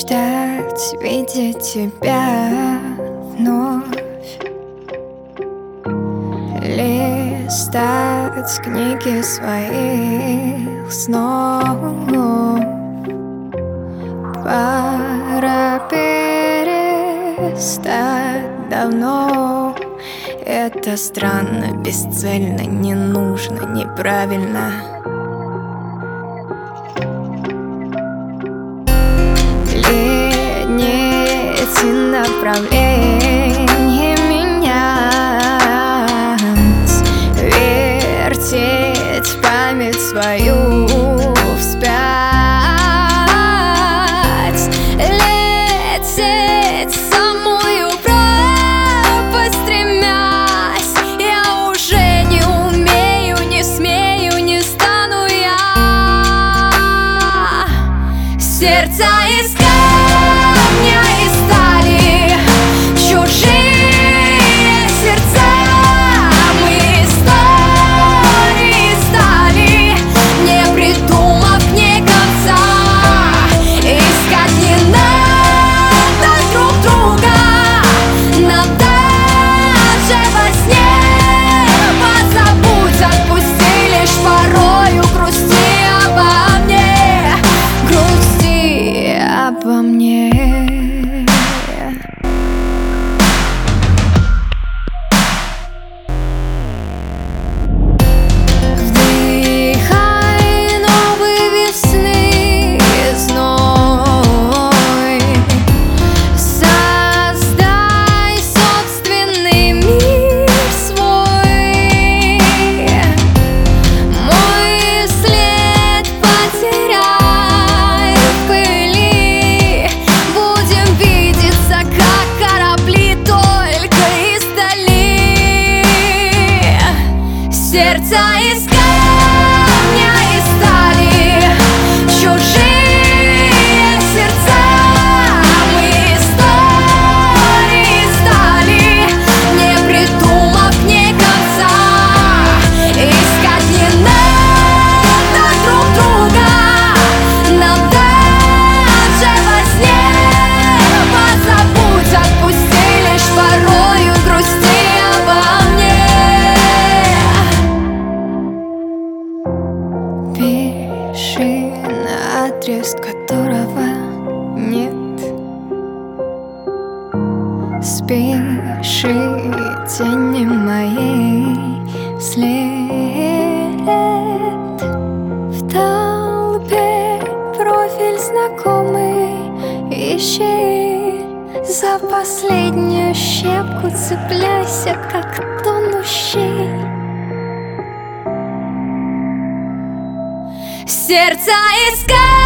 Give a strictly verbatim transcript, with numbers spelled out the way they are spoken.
Ждать, видеть тебя вновь, листать книги своих снов. Пора перестать давно. Это странно, бесцельно, не нужно, неправильно. Ленить направление менять, вертеть память свою вспять, лететь в самую пропасть стремясь. Я уже не умею, не смею, не стану я сердца искать. Обо мне вдыхай новой весны зной, создай собственный мир свой. Мой след потеряй в пыли, как корабли, только издали. Сердца из камня и стали, чужие сердца. Мы истории стали, не придумав ни конца. Искать не надо друг друга, нам даже во сне. Позабудь, отпусти, лишь порою грусти обо мне. Пиши на адрес, которого нет. Спеши тени моей вслед. В толпе профиль знакомый ищи. За последнюю щепку цепляйся, как тонущий. Сердца искать.